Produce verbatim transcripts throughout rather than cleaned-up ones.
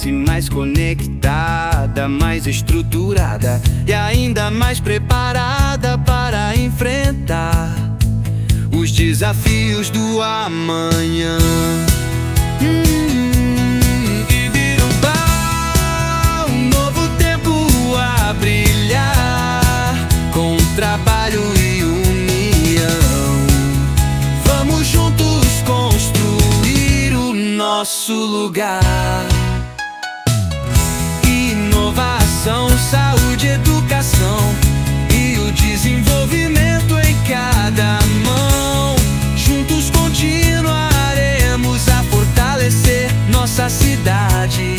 parece mais conectada, mais estruturada e ainda mais preparada para enfrentar os desafios do amanhã. Hum, Ibirubá, um novo tempo a brilhar, com trabalho e união. Vamos juntos construir o nosso lugar. Inovação, saúde, educação e o desenvolvimento em cada mão. Juntos continuaremos a fortalecer nossa cidade,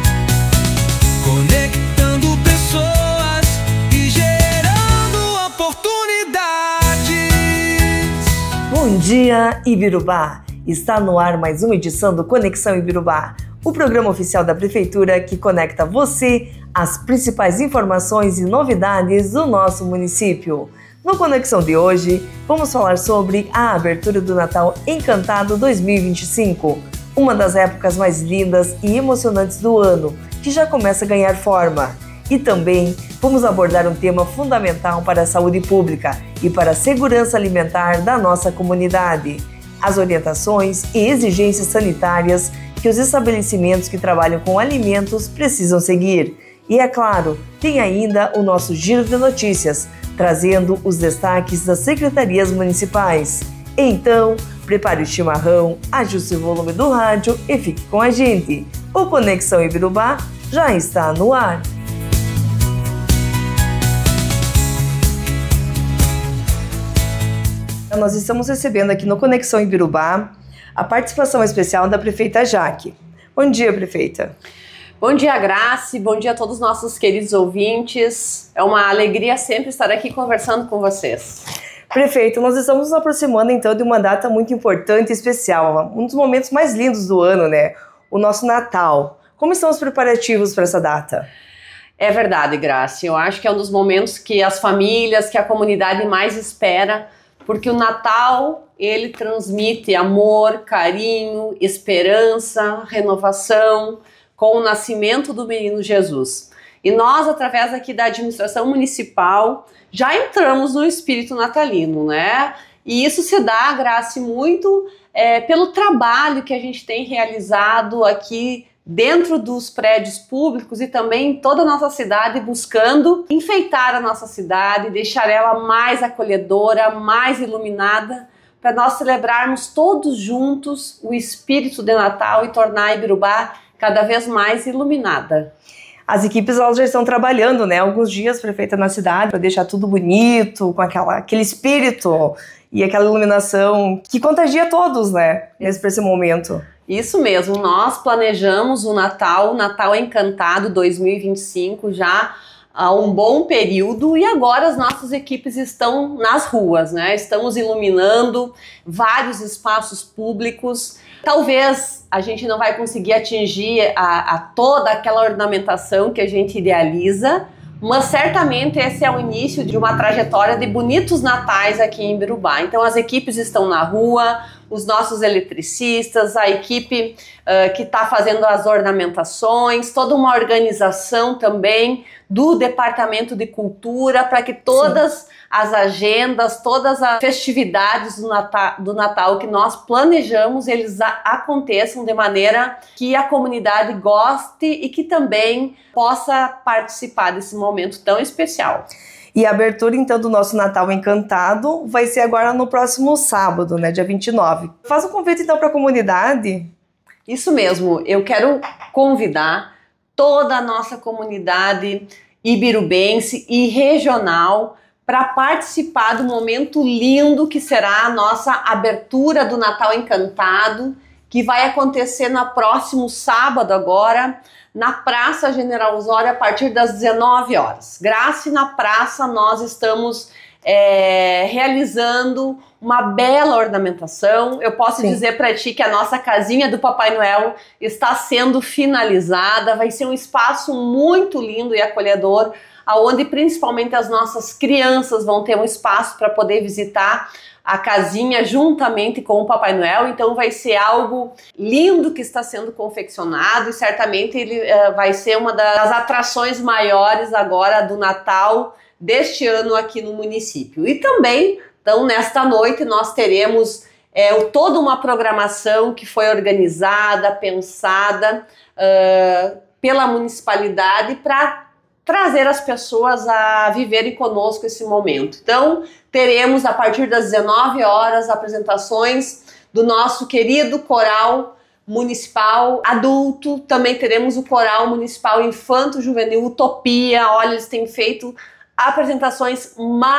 conectando pessoas e gerando oportunidades. Bom dia, Ibirubá! Está no ar mais uma edição do Conexão Ibirubá, o programa oficial da Prefeitura que conecta você às principais informações e novidades do nosso município. No Conexão de hoje, vamos falar sobre a abertura do Natal Encantado dois mil e vinte e cinco, uma das épocas mais lindas e emocionantes do ano, que já começa a ganhar forma. E também vamos abordar um tema fundamental para a saúde pública e para a segurança alimentar da nossa comunidade: as orientações e exigências sanitárias que os estabelecimentos que trabalham com alimentos precisam seguir. E é claro, tem ainda o nosso giro de notícias, trazendo os destaques das secretarias municipais. Então, prepare o chimarrão, ajuste o volume do rádio e fique com a gente. O Conexão Ibirubá já está no ar. Nós estamos recebendo aqui no Conexão Ibirubá a participação especial da prefeita Jaque. Bom dia, prefeita. Bom dia, Grace. Bom dia a todos os nossos queridos ouvintes. É uma alegria sempre estar aqui conversando com vocês. Prefeito, nós estamos nos aproximando então de uma data muito importante e especial, um dos momentos mais lindos do ano, né? O nosso Natal. Como estão os preparativos para essa data? É verdade, Grace. Eu acho que é um dos momentos que as famílias, que a comunidade mais espera, porque o Natal, ele transmite amor, carinho, esperança, renovação, com o nascimento do menino Jesus. E nós, através aqui da administração municipal, já entramos no espírito natalino, né? E isso se dá, Grace, muito é, pelo trabalho que a gente tem realizado aqui dentro dos prédios públicos e também em toda a nossa cidade, buscando enfeitar a nossa cidade, deixar ela mais acolhedora, mais iluminada, para nós celebrarmos todos juntos o espírito de Natal e tornar a Ibirubá cada vez mais iluminada. As equipes elas já estão trabalhando, né? Alguns dias, prefeita, na cidade, para deixar tudo bonito, com aquela, aquele espírito e aquela iluminação que contagia todos, né? Nesse, nesse momento. Isso mesmo, nós planejamos o Natal, Natal Encantado dois mil e vinte e cinco já há um bom período e agora as nossas equipes estão nas ruas, né? Estamos iluminando vários espaços públicos. Talvez a gente não vai conseguir atingir a, a toda aquela ornamentação que a gente idealiza, mas certamente esse é o início de uma trajetória de bonitos natais aqui em Ibirubá. Então as equipes estão na rua, os nossos eletricistas, a equipe uh, que está fazendo as ornamentações, toda uma organização também do Departamento de Cultura para que todas Sim. as agendas, todas as festividades do Natal, do Natal que nós planejamos, eles a, aconteçam de maneira que a comunidade goste e que também possa participar desse momento tão especial. E a abertura, então, do nosso Natal Encantado vai ser agora no próximo sábado, né, dia vinte e nove. Faz um convite, então, para a comunidade. Isso mesmo, eu quero convidar toda a nossa comunidade ibirubense e regional para participar do momento lindo que será a nossa abertura do Natal Encantado, que vai acontecer no próximo sábado agora, na Praça General Osório, a partir das dezenove horas. Graças na praça nós estamos é, realizando uma bela ornamentação. Eu posso Sim. dizer para ti que a nossa casinha do Papai Noel está sendo finalizada. Vai ser um espaço muito lindo e acolhedor, onde principalmente as nossas crianças vão ter um espaço para poder visitar a casinha juntamente com o Papai Noel. Então vai ser algo lindo que está sendo confeccionado, e certamente ele uh, vai ser uma das atrações maiores agora do Natal deste ano aqui no município. E também, então, nesta noite nós teremos é, toda uma programação que foi organizada, pensada uh, pela municipalidade para trazer as pessoas a viverem conosco esse momento. Então, teremos a partir das dezenove horas apresentações do nosso querido coral municipal adulto. Também teremos o coral municipal infanto-juvenil Utopia. Olha, eles têm feito apresentações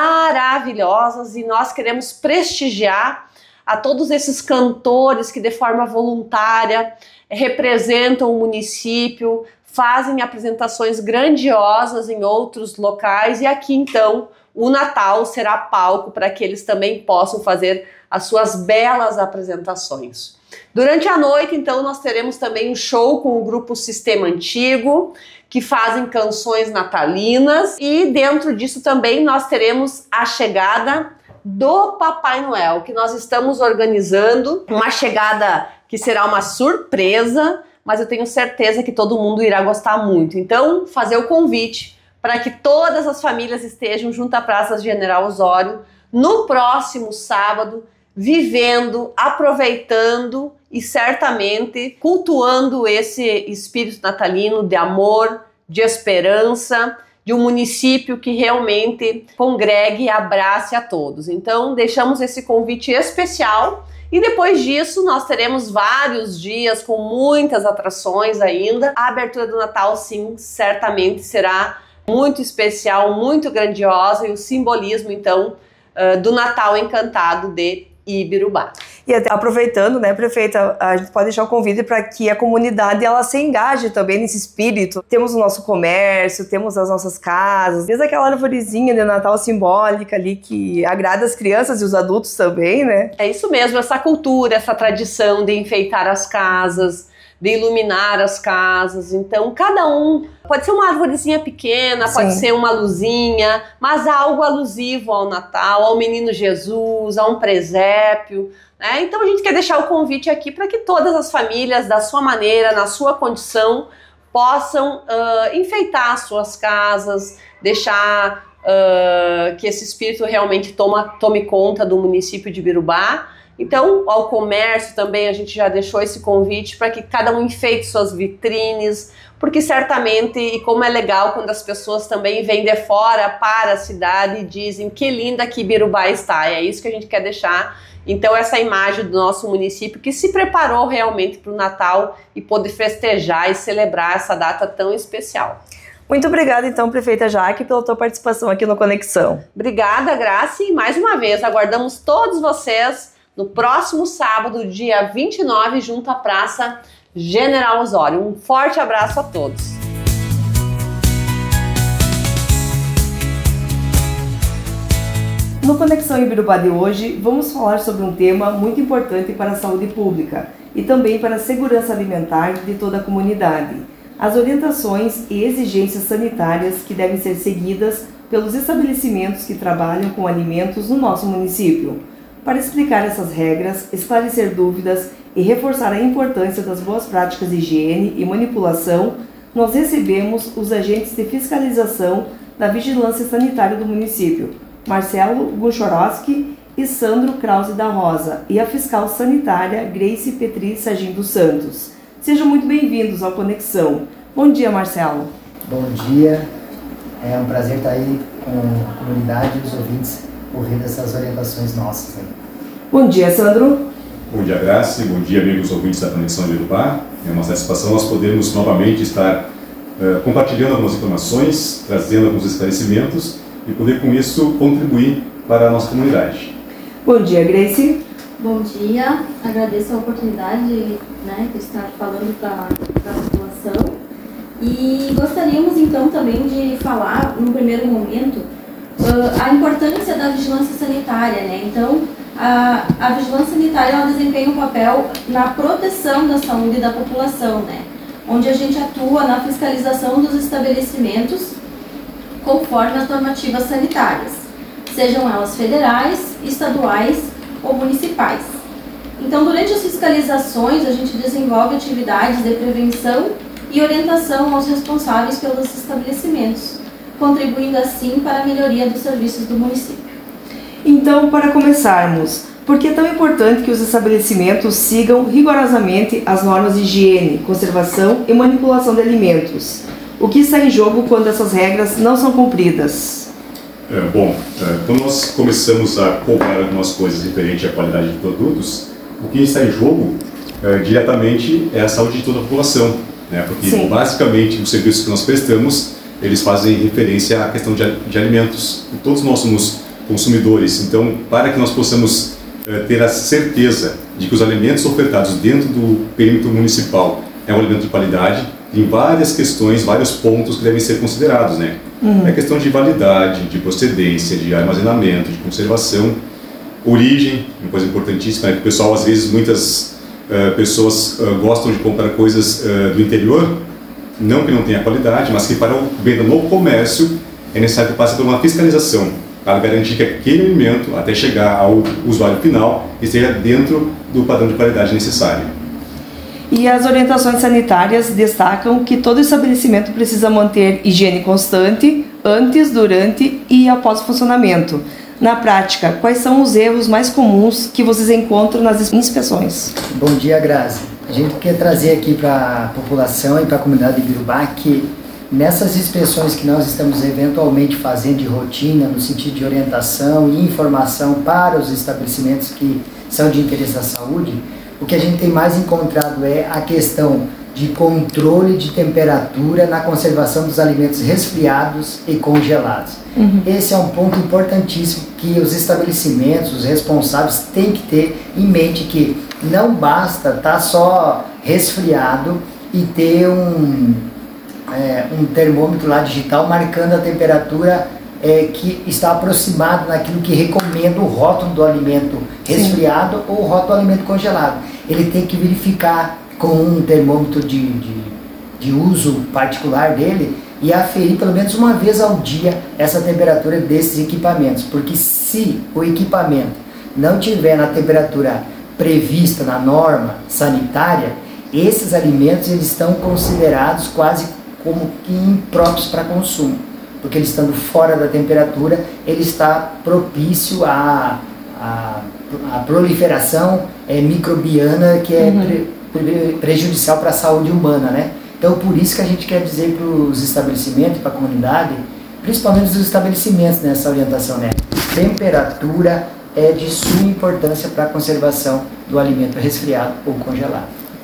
maravilhosas e nós queremos prestigiar a todos esses cantores que de forma voluntária representam o município, fazem apresentações grandiosas em outros locais, e aqui então o Natal será palco para que eles também possam fazer as suas belas apresentações. Durante a noite, então, nós teremos também um show com o grupo Sistema Antigo, que fazem canções natalinas, e dentro disso também nós teremos a chegada do Papai Noel, que nós estamos organizando, uma chegada que será uma surpresa, mas eu tenho certeza que todo mundo irá gostar muito. Então, fazer o convite para que todas as famílias estejam junto à Praça General Osório no próximo sábado, vivendo, aproveitando e certamente cultuando esse espírito natalino de amor, de esperança, de um município que realmente congregue e abrace a todos. Então, deixamos esse convite especial. E depois disso, nós teremos vários dias com muitas atrações ainda. A abertura do Natal, sim, certamente será muito especial, muito grandiosa, e o simbolismo, então, do Natal Encantado de Ibirubá. E até aproveitando, né, prefeita, a gente pode deixar o convite para que a comunidade ela se engaje também nesse espírito. Temos o nosso comércio, temos as nossas casas, desde aquela arvorezinha de Natal simbólica ali que agrada as crianças e os adultos também, né? É isso mesmo, essa cultura, essa tradição de enfeitar as casas, de iluminar as casas. Então, cada um, pode ser uma arvorezinha pequena, Sim. pode ser uma luzinha, mas algo alusivo ao Natal, ao Menino Jesus, a um presépio, né? Então, a gente quer deixar o convite aqui para que todas as famílias, da sua maneira, na sua condição, possam uh, enfeitar as suas casas, deixar uh, que esse espírito realmente toma, tome conta do município de Ibirubá. Então, ao comércio também a gente já deixou esse convite para que cada um enfeite suas vitrines, porque certamente, e como é legal quando as pessoas também vêm de fora para a cidade e dizem que linda que Ibirubá está, é isso que a gente quer deixar. Então, essa imagem do nosso município que se preparou realmente para o Natal e poder festejar e celebrar essa data tão especial. Muito obrigada, então, prefeita Jaque, pela tua participação aqui no Conexão. Obrigada, Graça, e mais uma vez, aguardamos todos vocês no próximo sábado, dia vinte e nove, junto à Praça General Osório. Um forte abraço a todos. No Conexão Ibirubá de hoje, vamos falar sobre um tema muito importante para a saúde pública e também para a segurança alimentar de toda a comunidade. As orientações e exigências sanitárias que devem ser seguidas pelos estabelecimentos que trabalham com alimentos no nosso município. Para explicar essas regras, esclarecer dúvidas e reforçar a importância das boas práticas de higiene e manipulação, nós recebemos os agentes de fiscalização da Vigilância Sanitária do município, Marcelo Gunchorowski e Sandro Krause da Rosa, e a fiscal sanitária Grace Petri Sagim dos Santos. Sejam muito bem-vindos ao Conexão. Bom dia, Marcelo. Bom dia, é um prazer estar aí com a comunidade e os ouvintes ouvindo essas orientações nossas. Né? Bom dia, Sandro. Bom dia, Graça. Bom dia, amigos ouvintes da Conexão Ibirubá. É uma satisfação nós podermos novamente estar uh, compartilhando algumas informações, trazendo alguns esclarecimentos e poder com isso contribuir para a nossa comunidade. Bom dia, Grace. Bom dia, agradeço a oportunidade, né, de estar falando para a população e gostaríamos então também de falar no primeiro momento Uh, a importância da vigilância sanitária, né? Então, a, a vigilância sanitária ela desempenha um papel na proteção da saúde da população, né? Onde a gente atua na fiscalização dos estabelecimentos conforme as normativas sanitárias, sejam elas federais, estaduais ou municipais. Então, durante as fiscalizações, a gente desenvolve atividades de prevenção e orientação aos responsáveis pelos estabelecimentos, contribuindo assim para a melhoria dos serviços do município. Então, para começarmos, por que é tão importante que os estabelecimentos sigam rigorosamente as normas de higiene, conservação e manipulação de alimentos? O que está em jogo quando essas regras não são cumpridas? É, bom, é, quando nós começamos a cobrar algumas coisas referente à qualidade de produtos, o que está em jogo é, diretamente é a saúde de toda a população, né? Porque Sim. basicamente os serviços que nós prestamos, eles fazem referência à questão de, de alimentos. E todos nós somos consumidores, então para que nós possamos é, ter a certeza de que os alimentos ofertados dentro do perímetro municipal é um alimento de qualidade, tem várias questões, vários pontos que devem ser considerados, né? Uhum. É questão de validade, de procedência, de armazenamento, de conservação, origem, uma coisa importantíssima, é que o pessoal, às vezes, muitas uh, pessoas uh, gostam de comprar coisas uh, do interior, não que não tenha qualidade, mas que para a venda no comércio é necessário que passe por uma fiscalização, para garantir que aquele alimento, até chegar ao usuário final, esteja dentro do padrão de qualidade necessário. E as orientações sanitárias destacam que todo estabelecimento precisa manter higiene constante antes, durante e após o funcionamento. Na prática, quais são os erros mais comuns que vocês encontram nas inspeções? Bom dia, Grazi. A gente quer trazer aqui para a população e para a comunidade de Ibirubá que nessas inspeções que nós estamos eventualmente fazendo de rotina, no sentido de orientação e informação para os estabelecimentos que são de interesse da saúde, o que a gente tem mais encontrado é a questão de controle de temperatura na conservação dos alimentos resfriados e congelados. Uhum. Esse é um ponto importantíssimo que os estabelecimentos, os responsáveis têm que ter em mente, que não basta estar tá só resfriado e ter um, é, um termômetro lá digital marcando a temperatura é, que está aproximado naquilo que recomenda o rótulo do alimento resfriado. Sim. Ou o rótulo do alimento congelado. Ele tem que verificar com um termômetro de, de, de uso particular dele e aferir pelo menos uma vez ao dia essa temperatura desses equipamentos, porque se o equipamento não tiver na temperatura prevista na norma sanitária, esses alimentos eles estão considerados quase como que impróprios para consumo, porque eles estando fora da temperatura, ele está propício a, a, a proliferação é, microbiana que é uhum. pre, pre, prejudicial para a saúde humana, né? Então, por isso que a gente quer dizer para os estabelecimentos, para a comunidade, principalmente os estabelecimentos nessa orientação, né? Temperatura é de suma importância para a conservação do alimento resfriado ou congelado.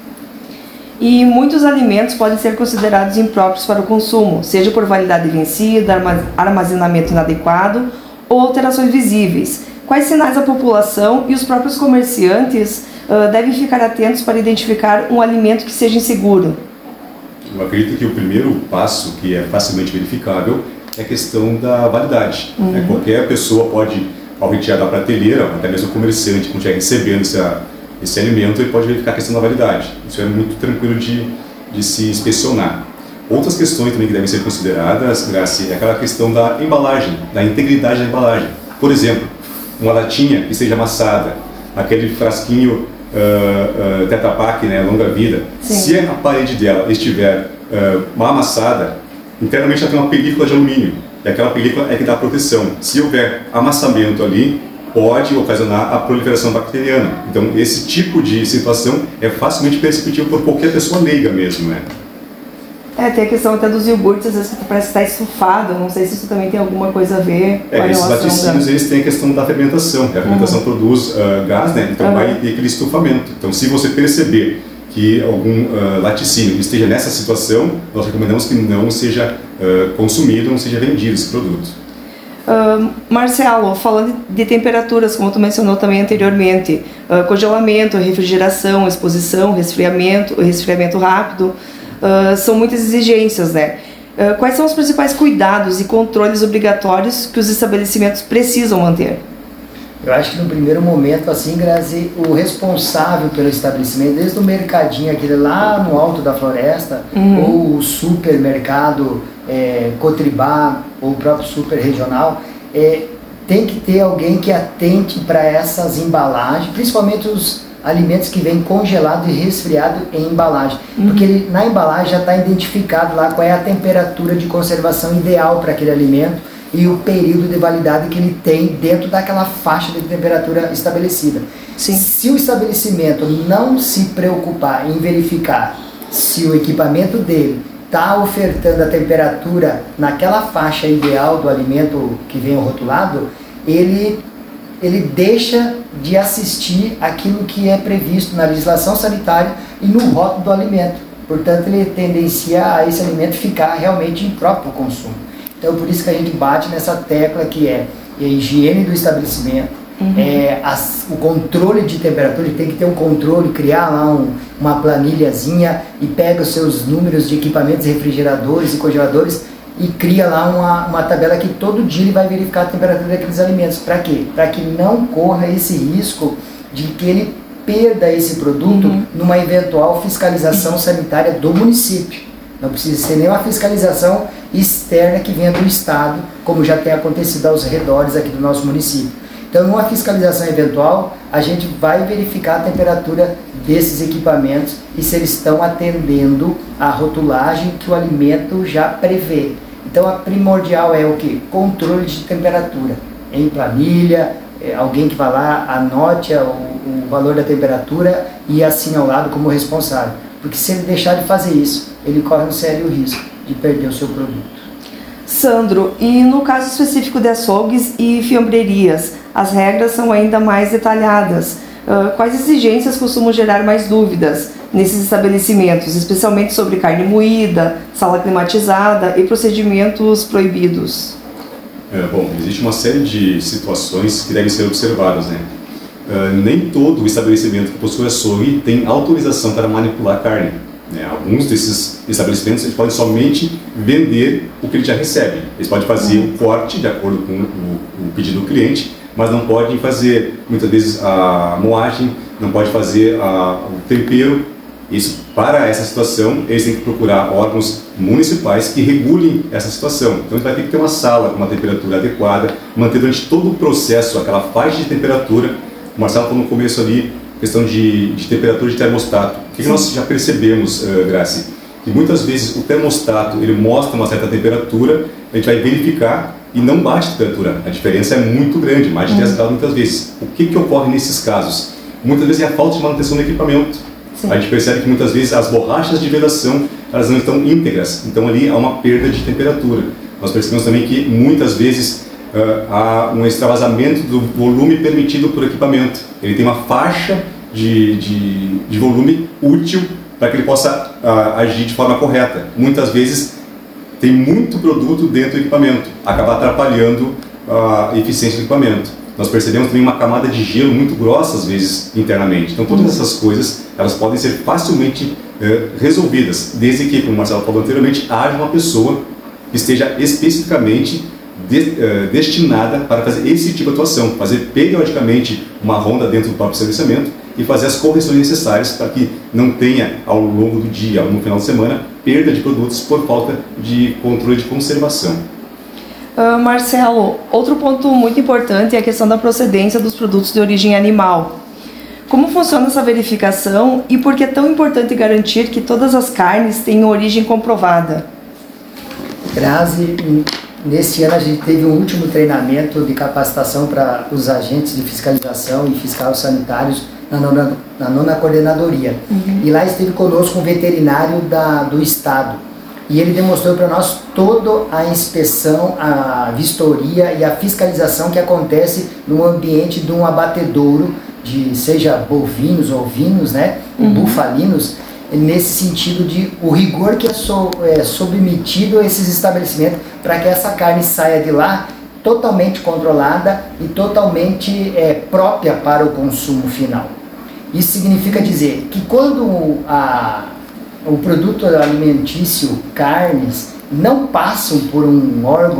E muitos alimentos podem ser considerados impróprios para o consumo, seja por validade vencida, armazenamento inadequado ou alterações visíveis. Quais sinais a população e os próprios comerciantes uh, devem ficar atentos para identificar um alimento que seja inseguro? Eu acredito que o primeiro passo, que é facilmente verificável, é a questão da validade. Uhum. Né? Qualquer pessoa pode, ao retirar da prateleira, até mesmo o comerciante, quando estiver recebendo essa, esse alimento, ele pode verificar a questão da validade. Isso é muito tranquilo de, de se inspecionar. Outras questões também que devem ser consideradas, Graci, é aquela questão da embalagem, da integridade da embalagem. Por exemplo, uma latinha que esteja amassada, aquele frasquinho Uh, uh, Tetra Pak, né, longa vida. Sim. Se a parede dela estiver uh, mal amassada, internamente ela tem uma película de alumínio, e aquela película é que dá proteção. Se houver amassamento ali, pode ocasionar a proliferação bacteriana. Então, esse tipo de situação é facilmente perceptível por qualquer pessoa leiga mesmo, né? É, tem a questão até dos iogurtes, às vezes que parece estar estufado, não sei se isso também tem alguma coisa a ver com é, a esses relação laticínios, da... eles têm a questão da fermentação, a fermentação uhum. produz uh, gás, né? Então uhum. vai ter aquele estufamento. Então, se você perceber que algum uh, laticínio esteja nessa situação, nós recomendamos que não seja uh, consumido, não seja vendido esse produto. Uh, Marcelo, falando de temperaturas, como tu mencionou também anteriormente, uh, congelamento, refrigeração, exposição, resfriamento, resfriamento rápido, Uh, são muitas exigências, né? Uh, quais são os principais cuidados e controles obrigatórios que os estabelecimentos precisam manter? Eu acho que no primeiro momento, assim, Grazi, o responsável pelo estabelecimento, desde o mercadinho, aquele lá no alto da floresta, uhum. ou o supermercado é, Cotribá, ou o próprio super regional, é, tem que ter alguém que atente para essas embalagens, principalmente os alimentos que vêm congelado e resfriado em embalagem. Uhum. Porque ele, na embalagem já está identificado lá qual é a temperatura de conservação ideal para aquele alimento, e o período de validade que ele tem dentro daquela faixa de temperatura estabelecida. Sim. Se o estabelecimento não se preocupar em verificar se o equipamento dele está ofertando a temperatura naquela faixa ideal do alimento que vem rotulado, ele, ele deixa de assistir aquilo que é previsto na legislação sanitária e no rótulo do alimento. Portanto, ele tendencia a esse alimento ficar realmente impróprio ao consumo. Então, por isso que a gente bate nessa tecla que é a higiene do estabelecimento, uhum. é, as, o controle de temperatura, ele tem que ter um controle, criar lá um, uma planilhazinha e pega os seus números de equipamentos, refrigeradores e congeladores e cria lá uma, uma tabela que todo dia ele vai verificar a temperatura daqueles alimentos. Para quê? Para que não corra esse risco de que ele perda esse produto uhum. numa eventual fiscalização sanitária do município. Não precisa ser nenhuma fiscalização externa que venha do Estado, como já tem acontecido aos redores aqui do nosso município. Então, numa fiscalização eventual, a gente vai verificar a temperatura desses equipamentos e se eles estão atendendo a rotulagem que o alimento já prevê. Então, a primordial é o quê? Controle de temperatura. Em planilha, é, alguém que vá lá, anote o, o valor da temperatura e assine ao lado como responsável. Porque se ele deixar de fazer isso, ele corre um sério risco de perder o seu produto. Sandro, e no caso específico de açougues e fiambrerias, as regras são ainda mais detalhadas. Uh, quais exigências costumam gerar mais dúvidas nesses estabelecimentos, especialmente sobre carne moída, sala climatizada e procedimentos proibidos? É, bom, existe uma série de situações que devem ser observadas, né? Uh, nem todo estabelecimento que possui açougue tem autorização para manipular carne. Né? Alguns desses estabelecimentos eles podem somente vender o que ele já recebe. Eles podem fazer o corte de acordo com o, o pedido do cliente, mas não podem fazer, muitas vezes, a moagem, não pode fazer a, o tempero. Isso, para essa situação, eles têm que procurar órgãos municipais que regulem essa situação. Então, ele vai ter que ter uma sala com uma temperatura adequada, manter durante todo o processo aquela faixa de temperatura. O Marcelo falou no começo ali, questão de, de temperatura de termostato. O que, que nós já percebemos, uh, Graci? Que muitas vezes o termostato ele mostra uma certa temperatura, a gente vai verificar e não bate a temperatura. A diferença é muito grande, mais de dez graus muitas vezes. O que, que ocorre nesses casos? Muitas vezes é a falta de manutenção do equipamento. Sim. A gente percebe que muitas vezes as borrachas de vedação elas não estão íntegras, então ali há uma perda de temperatura. Nós percebemos também que muitas vezes Uh, há um extravasamento do volume permitido por equipamento. Ele tem uma faixa de, de, de volume útil para que ele possa uh, agir de forma correta. Muitas vezes tem muito produto dentro do equipamento, acaba atrapalhando a eficiência do equipamento. Nós percebemos também uma camada de gelo muito grossa, às vezes, internamente. Então, todas essas coisas, elas podem ser facilmente uh, resolvidas, desde que, como o Marcelo falou anteriormente, haja uma pessoa que esteja especificamente De, uh, destinada para fazer esse tipo de atuação, fazer periodicamente uma ronda dentro do próprio estabelecimento e fazer as correções necessárias para que não tenha ao longo do dia ou no final de semana perda de produtos por falta de controle de conservação. Uh, Marcelo, outro ponto muito importante é a questão da procedência dos produtos de origem animal. Como funciona essa verificação e por que é tão importante garantir que todas as carnes tenham origem comprovada? Grazi, nesse ano a gente teve um último treinamento de capacitação para os agentes de fiscalização e fiscais sanitários na nona, na nona coordenadoria. Uhum. E lá esteve conosco um veterinário da, do estado. E ele demonstrou para nós toda a inspeção, a vistoria e a fiscalização que acontece no ambiente de um abatedouro, de, seja bovinos, ovinos, né, uhum. bufalinos, nesse sentido de o rigor que é, so, é submetido a esses estabelecimentos para que essa carne saia de lá totalmente controlada e totalmente é, própria para o consumo final. Isso significa dizer que quando a, o produto alimentício, carnes, não passam por um órgão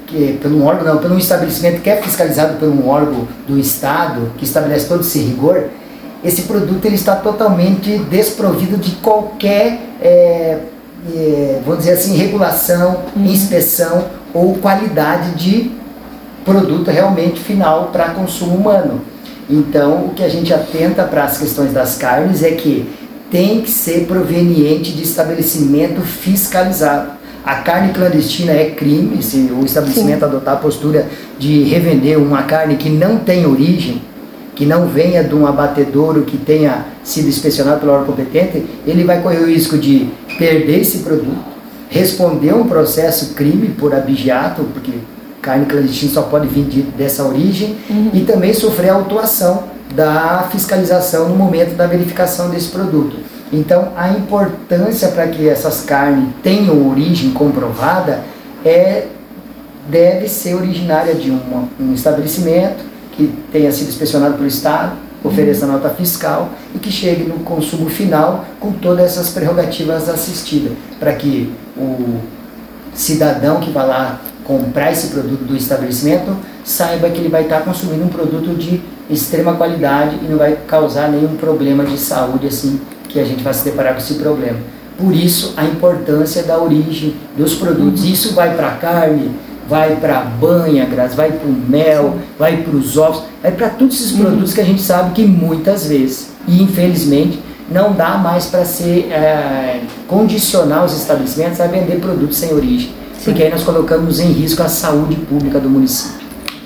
que, pelo órgão, não, pelo um estabelecimento que é fiscalizado por um órgão do Estado, que estabelece todo esse rigor, esse produto ele está totalmente desprovido de qualquer, é, é, vamos dizer assim, regulação, uhum. inspeção ou qualidade de produto realmente final para consumo humano. Então, o que a gente atenta para as questões das carnes é que tem que ser proveniente de estabelecimento fiscalizado. A carne clandestina é crime, se o estabelecimento Sim. adotar a postura de revender uma carne que não tem origem, que não venha de um abatedouro que tenha sido inspecionado pelo órgão competente, ele vai correr o risco de perder esse produto, responder um processo crime por abigeato, porque carne clandestina só pode vir de, dessa origem, uhum. e também sofrer a autuação da fiscalização no momento da verificação desse produto. Então, a importância para que essas carnes tenham origem comprovada é, deve ser originária de uma, um estabelecimento que tenha sido inspecionado pelo Estado, ofereça uhum. nota fiscal e que chegue no consumo final com todas essas prerrogativas assistidas, para que o cidadão que vai lá comprar esse produto do estabelecimento saiba que ele vai estar consumindo um produto de extrema qualidade e não vai causar nenhum problema de saúde assim que a gente vai se deparar com esse problema. Por isso a importância da origem dos produtos. Isso vai para a carne, vai para a banha, Grazi, vai para o mel, vai para os ovos, vai para todos esses produtos que a gente sabe que muitas vezes, e infelizmente, não dá mais para ser é, condicionar os estabelecimentos a vender produtos sem origem, Sim. porque aí nós colocamos em risco a saúde pública do município.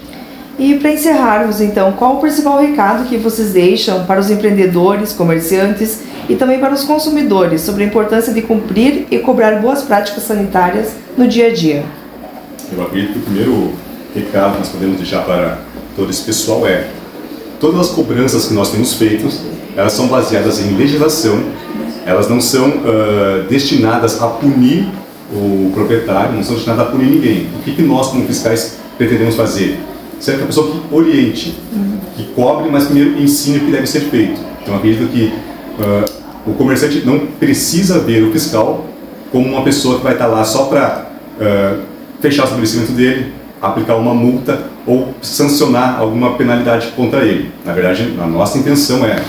E para encerrarmos então, qual o principal recado que vocês deixam para os empreendedores, comerciantes e também para os consumidores sobre a importância de cumprir e cobrar boas práticas sanitárias no dia a dia? Eu acredito que o primeiro recado que nós podemos deixar para todo esse pessoal é: todas as cobranças que nós temos feito, elas são baseadas em legislação, elas não são uh, destinadas a punir o proprietário, não são destinadas a punir ninguém. O que, que nós, como fiscais, pretendemos fazer? Ser a pessoa que oriente, que cobre, mas primeiro ensine o que deve ser feito. Então, eu acredito que uh, o comerciante não precisa ver o fiscal como uma pessoa que vai estar lá só para uh, fechar o estabelecimento dele, aplicar uma multa ou sancionar alguma penalidade contra ele. Na verdade, a nossa intenção é,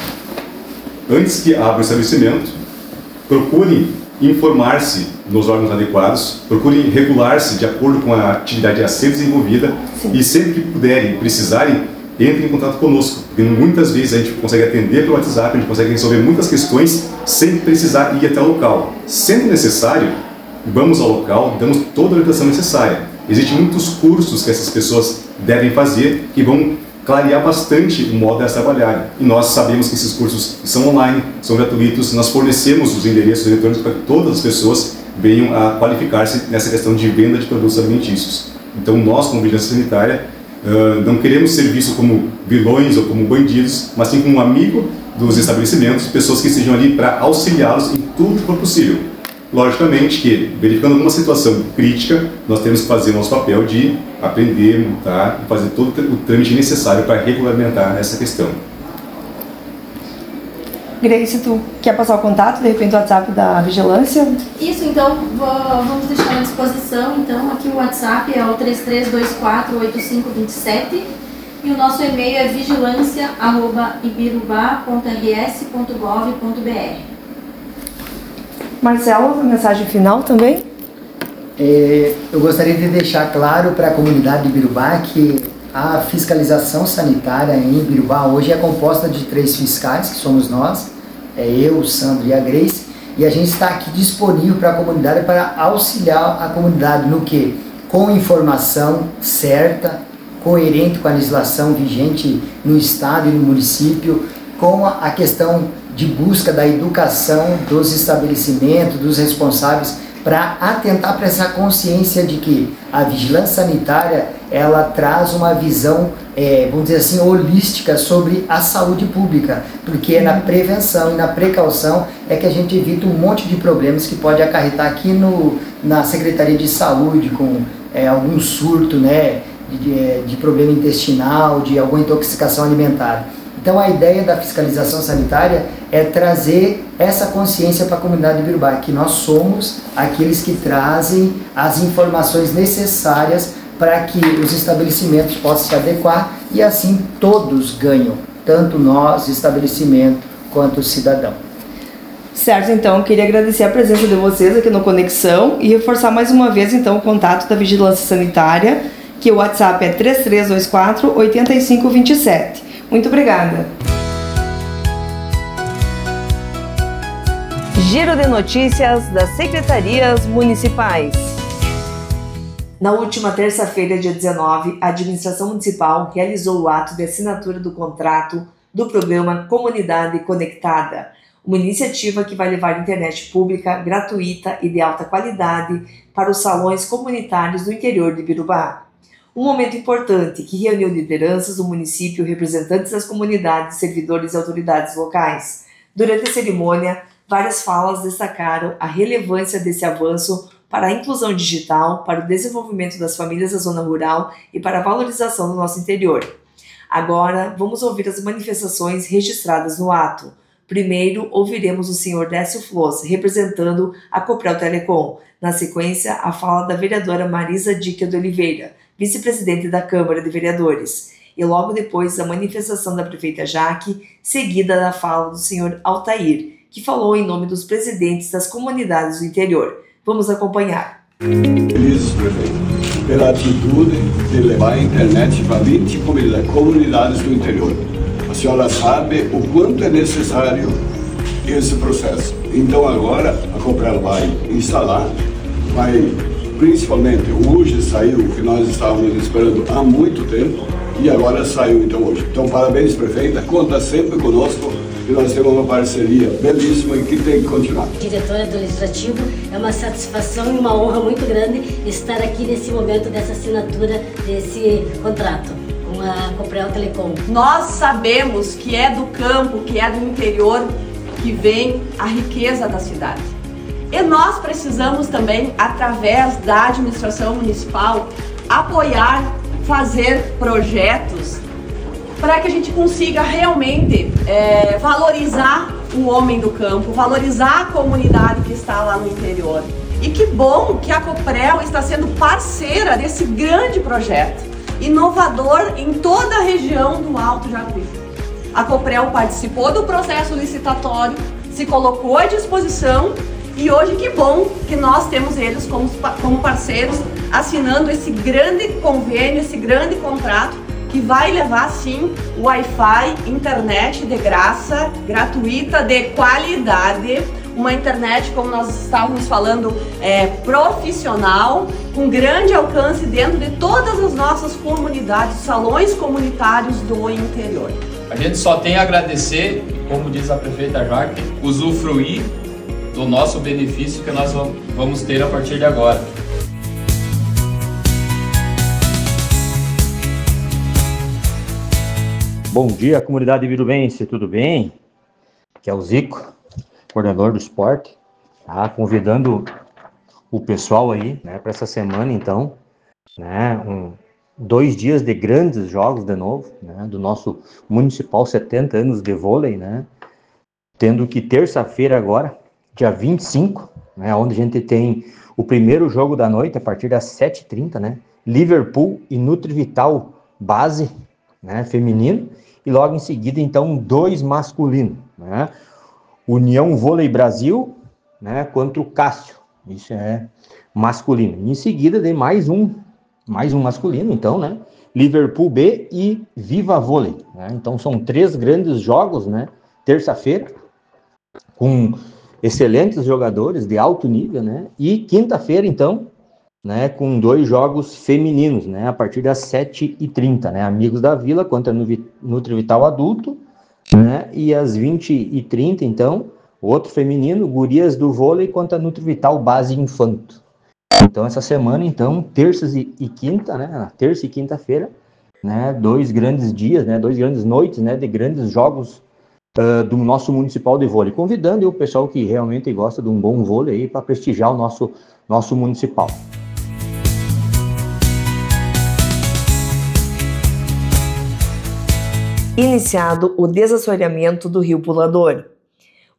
antes que abra o estabelecimento, procurem informar-se nos órgãos adequados, procurem regular-se de acordo com a atividade a ser desenvolvida. Sim. E sempre que puderem, precisarem, entrem em contato conosco, porque muitas vezes a gente consegue atender pelo WhatsApp, a gente consegue resolver muitas questões sem precisar ir até o local. Sendo necessário, vamos ao local, damos toda a orientação necessária. Existem muitos cursos que essas pessoas devem fazer que vão clarear bastante o modo de elas trabalharem. E nós sabemos que esses cursos são online, são gratuitos, nós fornecemos os endereços eletrônicos para que todas as pessoas venham a qualificar-se nessa questão de venda de produtos alimentícios. Então nós, como Vigilância Sanitária, não queremos ser vistos como vilões ou como bandidos, mas sim como um amigo dos estabelecimentos, pessoas que estejam ali para auxiliá-los em tudo que for possível. Logicamente que, verificando alguma situação crítica, nós temos que fazer o nosso papel de aprender, montar e fazer todo o trâmite necessário para regulamentar essa questão. Grace, tu quer passar o contato, de repente o WhatsApp da Vigilância? Isso, então vou, vamos deixar à disposição. Então aqui o WhatsApp é o três três dois quatro oito cinco dois sete e o nosso e-mail é vigilância arroba ibirubá ponto r s ponto gov ponto b r. Marcelo, mensagem final também? É, eu gostaria de deixar claro para a comunidade de Ibirubá que a fiscalização sanitária em Ibirubá hoje é composta de três fiscais, que somos nós, é eu, o Sandro e a Grace, e a gente está aqui disponível para a comunidade para auxiliar a comunidade no que? Com informação certa, coerente com a legislação vigente no estado e no município, com a questão de busca da educação dos estabelecimentos, dos responsáveis, para atentar para essa consciência de que a vigilância sanitária ela traz uma visão, é, vamos dizer assim, holística sobre a saúde pública, porque é na prevenção e na precaução é que a gente evita um monte de problemas que pode acarretar aqui no, na Secretaria de Saúde com é, algum surto, né, de, de problema intestinal, de alguma intoxicação alimentar. Então a ideia da fiscalização sanitária é trazer essa consciência para a comunidade de Ibirubá, que nós somos aqueles que trazem as informações necessárias para que os estabelecimentos possam se adequar e assim todos ganham, tanto nós, estabelecimento, quanto o cidadão. Certo, então, queria agradecer a presença de vocês aqui no Conexão e reforçar mais uma vez, então, o contato da Vigilância Sanitária, que o WhatsApp é três três dois quatro, oito cinco dois sete. Muito obrigada. Giro de notícias das Secretarias Municipais. Na última terça-feira, dia dezenove, a Administração Municipal realizou o ato de assinatura do contrato do programa Comunidade Conectada, uma iniciativa que vai levar internet pública, gratuita e de alta qualidade para os salões comunitários do interior de Ibirubá. Um momento importante que reuniu lideranças do município, representantes das comunidades, servidores e autoridades locais. Durante a cerimônia, várias falas destacaram a relevância desse avanço para a inclusão digital, para o desenvolvimento das famílias da zona rural e para a valorização do nosso interior. Agora, vamos ouvir as manifestações registradas no ato. Primeiro, ouviremos o senhor Décio Floss, representando a Coprel Telecom. Na sequência, a fala da vereadora Marisa Dica de Oliveira, vice-presidente da Câmara de Vereadores. E logo depois, a manifestação da prefeita Jaque, seguida da fala do senhor Altair, que falou em nome dos presidentes das comunidades do interior. Vamos acompanhar. Felizes, prefeito, pela atitude de levar a internet para vinte comunidades do interior. A senhora sabe o quanto é necessário esse processo. Então agora a Coprel vai instalar, vai principalmente hoje saiu o que nós estávamos esperando há muito tempo e agora saiu então hoje. Então parabéns, prefeita, conta sempre conosco e nós temos uma parceria belíssima e que tem que continuar. Diretora do Legislativo, é uma satisfação e uma honra muito grande estar aqui nesse momento dessa assinatura desse contrato com a Coprel Telecom. Nós sabemos que é do campo, que é do interior, que vem a riqueza da cidade. E nós precisamos também, através da administração municipal, apoiar, fazer projetos para que a gente consiga realmente é, valorizar o homem do campo, valorizar a comunidade que está lá no interior. E que bom que a Coprel está sendo parceira desse grande projeto, inovador em toda a região do Alto Jacuí. A Coprel participou do processo licitatório, se colocou à disposição e hoje que bom que nós temos eles como, como parceiros, assinando esse grande convênio, esse grande contrato que vai levar sim o Wi-Fi, internet de graça, gratuita, de qualidade, uma internet, como nós estávamos falando, é, profissional, com grande alcance dentro de todas as nossas comunidades, salões comunitários do interior. A gente só tem a agradecer, como diz a prefeita Jaque, usufruir do nosso benefício que nós vamos ter a partir de agora. Bom dia, comunidade virubense, tudo bem? Aqui é o Zico, coordenador do esporte, tá? Convidando o pessoal aí, né, para essa semana, então, né, um, dois dias de grandes jogos de novo, né, do nosso Municipal setenta anos de vôlei, né, tendo que terça-feira agora, dia vinte e cinco, né, onde a gente tem o primeiro jogo da noite, a partir das sete e trinta, né, Liverpool e Nutrivital Base, né, feminino, e logo em seguida, então, dois masculinos, né, União Vôlei Brasil, né, contra o Cássio, isso é masculino. E em seguida, tem mais um, mais um masculino, então, né, Liverpool B e Viva Vôlei, né, então são três grandes jogos, né, terça-feira, com excelentes jogadores de alto nível, né, e quinta-feira, então, né, com dois jogos femininos, né, a partir das sete e trinta, né, Amigos da Vila contra Nutrivital Adulto, né, e às vinte e trinta, então, outro feminino, Gurias do Vôlei contra Nutrivital Base Infanto. Então, essa semana, então, terças e, e quinta, né, terça e quinta-feira, né, dois grandes dias, né, dois grandes noites, né, de grandes jogos uh, do nosso Municipal de Vôlei, convidando o pessoal que realmente gosta de um bom vôlei para prestigiar o nosso, nosso Municipal. Iniciado o desassoreamento do Rio Pulador.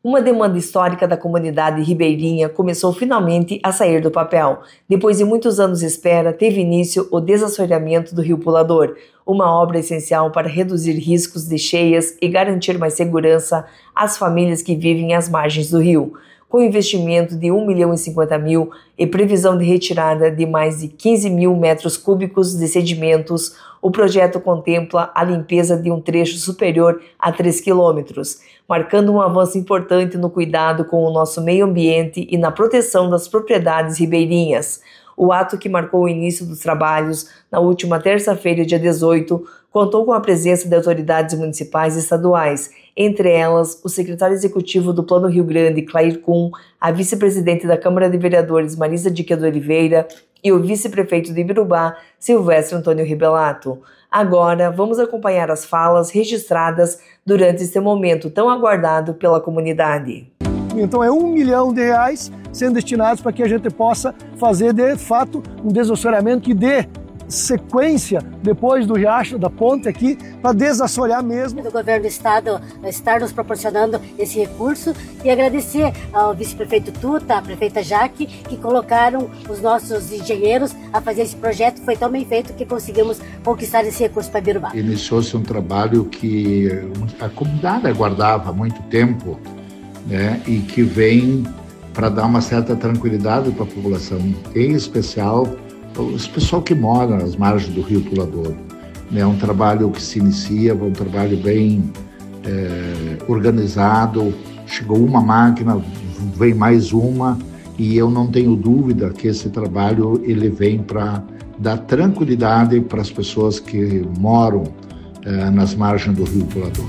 Uma demanda histórica da comunidade ribeirinha começou finalmente a sair do papel. Depois de muitos anos de espera, teve início o desassoreamento do Rio Pulador, uma obra essencial para reduzir riscos de cheias e garantir mais segurança às famílias que vivem às margens do rio. Com investimento de um milhão e cinquenta mil e previsão de retirada de mais de quinze mil metros cúbicos de sedimentos, o projeto contempla a limpeza de um trecho superior a três quilômetros, marcando um avanço importante no cuidado com o nosso meio ambiente e na proteção das propriedades ribeirinhas. O ato, que marcou o início dos trabalhos na última terça-feira, dia dezoito, contou com a presença de autoridades municipais e estaduais, entre elas o secretário executivo do Plano Rio Grande, Clair Kuhn, a vice-presidente da Câmara de Vereadores, Marisa Dique de Oliveira, e o vice-prefeito de Ibirubá, Silvestre Antônio Ribelato. Agora, vamos acompanhar as falas registradas durante este momento tão aguardado pela comunidade. Então é um milhão de reais sendo destinados para que a gente possa fazer, de fato, um desassoreamento que dê sequência depois do riacho, da ponte aqui, para desassorear mesmo. O governo do estado estar nos proporcionando esse recurso e agradecer ao vice-prefeito Tuta, à prefeita Jaque, que colocaram os nossos engenheiros a fazer esse projeto. Foi tão bem feito que conseguimos conquistar esse recurso para Ibirubá. Iniciou-se um trabalho que a comunidade aguardava há muito tempo, né, e que vem para dar uma certa tranquilidade para a população, em especial os pessoal que mora nas margens do Rio Pulador. É um trabalho que se inicia, um trabalho bem é, organizado. Chegou uma máquina, vem mais uma, e eu não tenho dúvida que esse trabalho ele vem para dar tranquilidade para as pessoas que moram é, nas margens do Rio Pulador.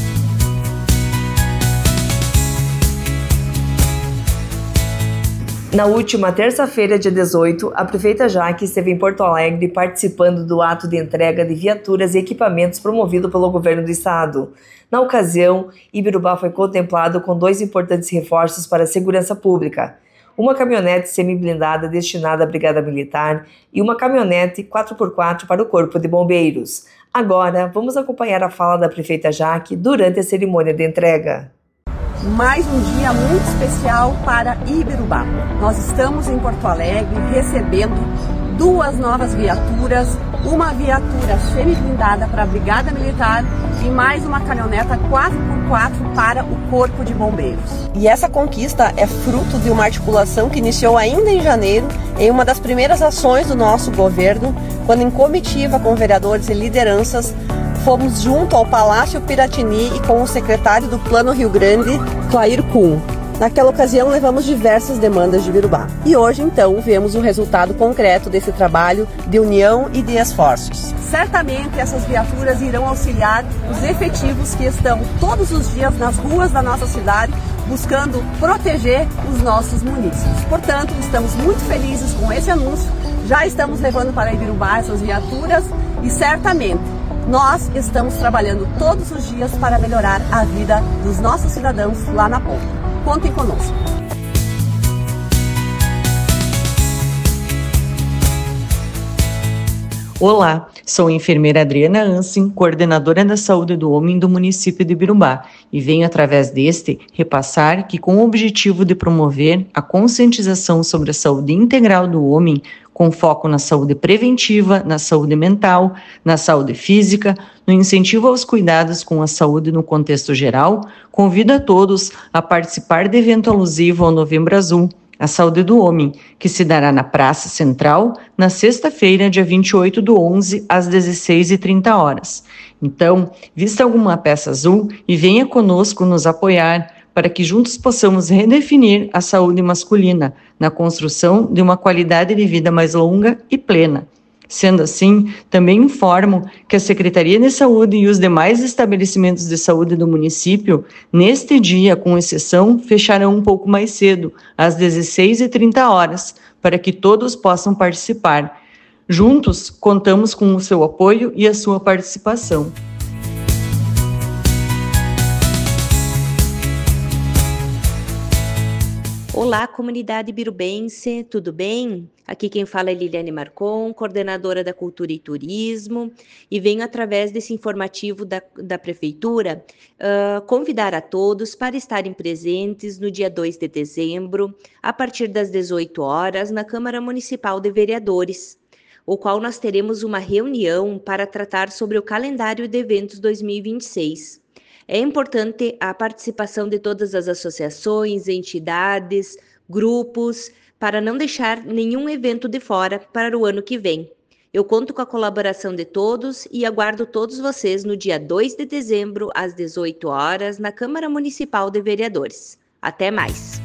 Na última terça-feira, dia dezoito, a prefeita Jaque esteve em Porto Alegre participando do ato de entrega de viaturas e equipamentos promovido pelo governo do estado. Na ocasião, Ibirubá foi contemplado com dois importantes reforços para a segurança pública: uma caminhonete semi-blindada destinada à Brigada Militar e uma caminhonete quatro por quatro para o Corpo de Bombeiros. Agora, vamos acompanhar a fala da prefeita Jaque durante a cerimônia de entrega. Mais um dia muito especial para Ibirubá. Nós estamos em Porto Alegre recebendo duas novas viaturas, uma viatura semi-blindada para a Brigada Militar e mais uma caminhoneta quatro por quatro para o Corpo de Bombeiros. E essa conquista é fruto de uma articulação que iniciou ainda em janeiro, em uma das primeiras ações do nosso governo, quando em comitiva com vereadores e lideranças fomos junto ao Palácio Piratini e com o secretário do Plano Rio Grande, Clair Kuhn. Naquela ocasião levamos diversas demandas de Ibirubá. E hoje então vemos o resultado concreto desse trabalho de união e de esforços. Certamente essas viaturas irão auxiliar os efetivos que estão todos os dias nas ruas da nossa cidade buscando proteger os nossos munícipes. Portanto, estamos muito felizes com esse anúncio. Já estamos levando para Ibirubá essas viaturas e certamente nós estamos trabalhando todos os dias para melhorar a vida dos nossos cidadãos lá na ponta. Contem conosco. Olá, sou a enfermeira Adriana Ansin, coordenadora da saúde do homem do município de Ibirubá, e venho através deste repassar que, com o objetivo de promover a conscientização sobre a saúde integral do homem, com foco na saúde preventiva, na saúde mental, na saúde física, no incentivo aos cuidados com a saúde no contexto geral, convido a todos a participar do evento alusivo ao Novembro Azul, a Saúde do Homem, que se dará na Praça Central, na sexta-feira, dia vinte e oito do onze, às dezesseis e trinta horas. Então, vista alguma peça azul e venha conosco nos apoiar para que juntos possamos redefinir a saúde masculina na construção de uma qualidade de vida mais longa e plena. Sendo assim, também informo que a Secretaria de Saúde e os demais estabelecimentos de saúde do município, neste dia, com exceção, fecharão um pouco mais cedo, às dezesseis e trinta horas, para que todos possam participar. Juntos, contamos com o seu apoio e a sua participação. Olá, comunidade birubense, tudo bem? Aqui quem fala é Liliane Marcon, coordenadora da Cultura e Turismo, e venho através desse informativo da, da Prefeitura uh, convidar a todos para estarem presentes no dia dois de dezembro, a partir das dezoito horas, na Câmara Municipal de Vereadores, o qual nós teremos uma reunião para tratar sobre o calendário de eventos dois mil e vinte e seis. É importante a participação de todas as associações, entidades, grupos, para não deixar nenhum evento de fora para o ano que vem. Eu conto com a colaboração de todos e aguardo todos vocês no dia dois de dezembro, às dezoito horas, na Câmara Municipal de Vereadores. Até mais!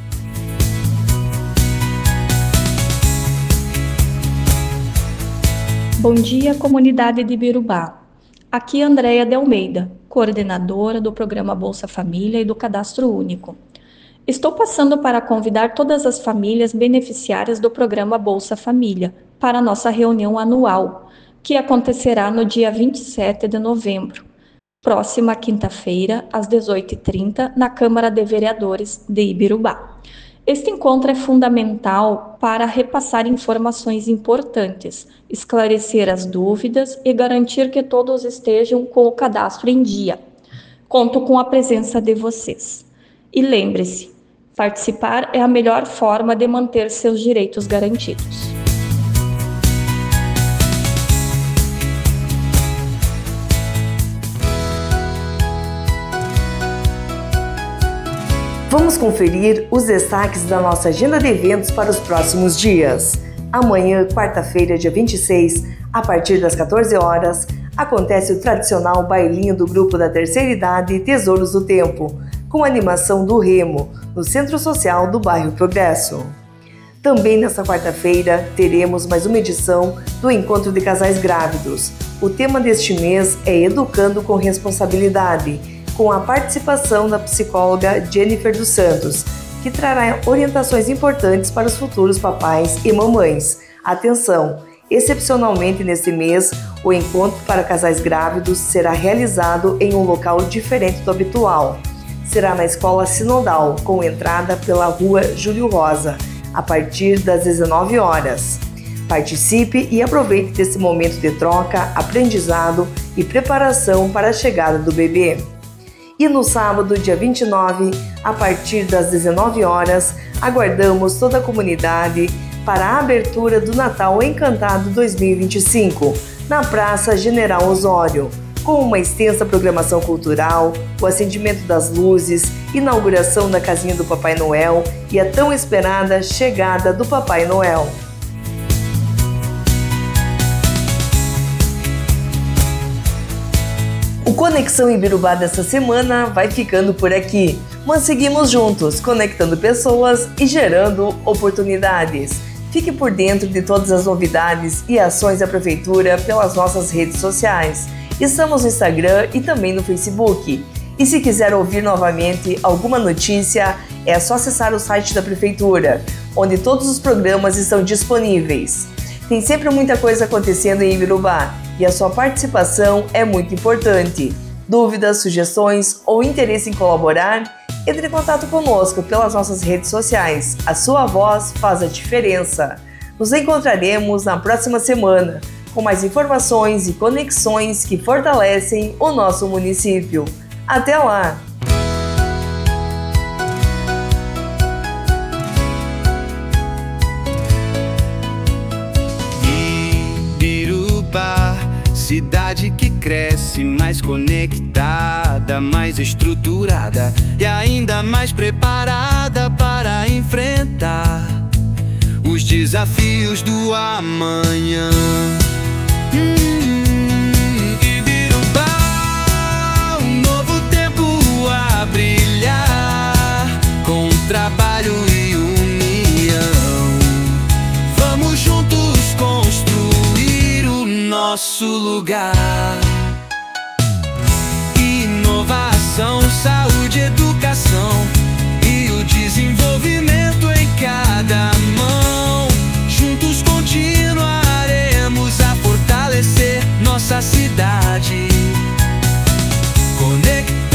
Bom dia, comunidade de Ibirubá. Aqui é Andréia de Almeida, coordenadora do programa Bolsa Família e do Cadastro Único. Estou passando para convidar todas as famílias beneficiárias do programa Bolsa Família para a nossa reunião anual, que acontecerá no dia vinte e sete de novembro, próxima quinta-feira, às dezoito e trinta, na Câmara de Vereadores de Ibirubá. Este encontro é fundamental para repassar informações importantes, esclarecer as dúvidas e garantir que todos estejam com o cadastro em dia. Conto com a presença de vocês. E lembre-se, participar é a melhor forma de manter seus direitos garantidos. Vamos conferir os destaques da nossa agenda de eventos para os próximos dias. Amanhã, quarta-feira, dia vinte e seis, a partir das quatorze horas, acontece o tradicional bailinho do grupo da terceira idade Tesouros do Tempo, com animação do Remo, no Centro Social do Bairro Progresso. Também nesta quarta-feira, teremos mais uma edição do Encontro de Casais Grávidos. O tema deste mês é Educando com Responsabilidade, com a participação da psicóloga Jennifer dos Santos, que trará orientações importantes para os futuros papais e mamães. Atenção! Excepcionalmente neste mês, o encontro para casais grávidos será realizado em um local diferente do habitual. Será na Escola Sinodal, com entrada pela Rua Júlio Rosa, a partir das dezenove horas. Participe e aproveite desse momento de troca, aprendizado e preparação para a chegada do bebê. E no sábado, dia vinte e nove, a partir das dezenove horas, aguardamos toda a comunidade para a abertura do Natal Encantado dois mil e vinte e cinco, na Praça General Osório, com uma extensa programação cultural, o acendimento das luzes, inauguração da casinha do Papai Noel e a tão esperada chegada do Papai Noel. O Conexão Ibirubá dessa semana vai ficando por aqui, mas seguimos juntos, conectando pessoas e gerando oportunidades. Fique por dentro de todas as novidades e ações da Prefeitura pelas nossas redes sociais. Estamos no Instagram e também no Facebook. E se quiser ouvir novamente alguma notícia, é só acessar o site da Prefeitura, onde todos os programas estão disponíveis. Tem sempre muita coisa acontecendo em Ibirubá e a sua participação é muito importante. Dúvidas, sugestões ou interesse em colaborar? Entre em contato conosco pelas nossas redes sociais. A sua voz faz a diferença. Nos encontraremos na próxima semana com mais informações e conexões que fortalecem o nosso município. Até lá! Ibirubá, cidade que cresce, mais conectada, mais estruturada e ainda mais preparada para enfrentar os desafios do amanhã. Hum, Ibirubá, um novo tempo a brilhar, com trabalho e união. Vamos juntos construir o nosso lugar. Inovação, saúde, educação e o desenvolvimento em cada mão. Juntos continuaremos a fortalecer nossa cidade. Conectar